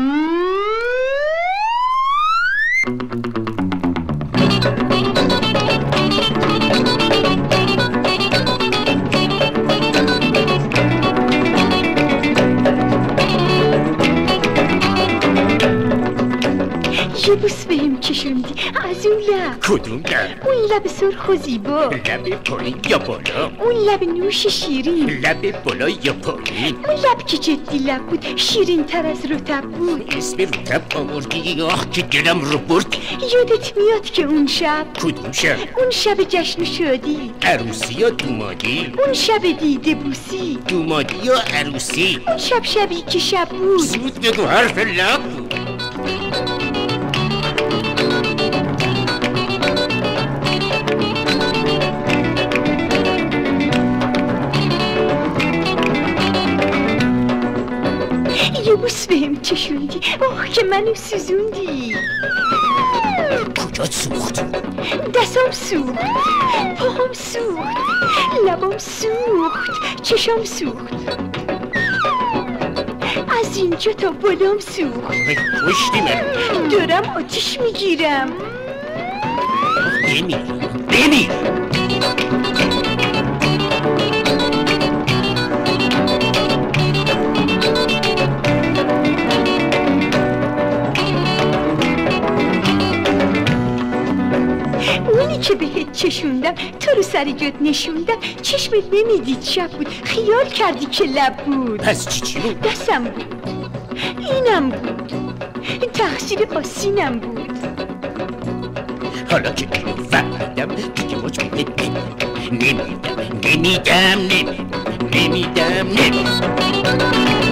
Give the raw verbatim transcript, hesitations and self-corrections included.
یه بوس بهم کشوندی از اون لب. کدوم لب؟ اون لب سرخ و زیبا. لب پایین یا بالا؟ اون لب نوش شیرین. لب بالا یا پایین؟ اون لب که جدی لب بود، شیرین تر از رطب بود. اسم رطب آوردی؟ آخ که دلم رو برد. یادت میاد که اون شب؟ کدوم شب؟ اون شب جشن و شادی. عروسی یا دومادی؟ اون شب دیده بوسی. دومادی یا عروسی؟ اون شب شبی که شب بود. زود بگو حرف لب بود. یه بوس بهم کشوندی، آه که منو سوزوندی. کجا سوخت؟ دستم سوخت، پاهم سوخت، لبم سوخت، چشم سوخت، از اینجا تا بالام سوخت. پشتی من دارم آتیش میگیرم. بمیر بمیر. اونی که بهت چشوندم، تو رو سر جد نشوندم، چشمت نمیدید شب بود، خیال کردی که لب بود. پس چی چی بود؟ دستم بود، اینم بود، تقصیر آسینم بود. حالا که اینو فهمیدم دیگه مچ بهت نمیدم نمیدم نمیدم نمیدم نمیدم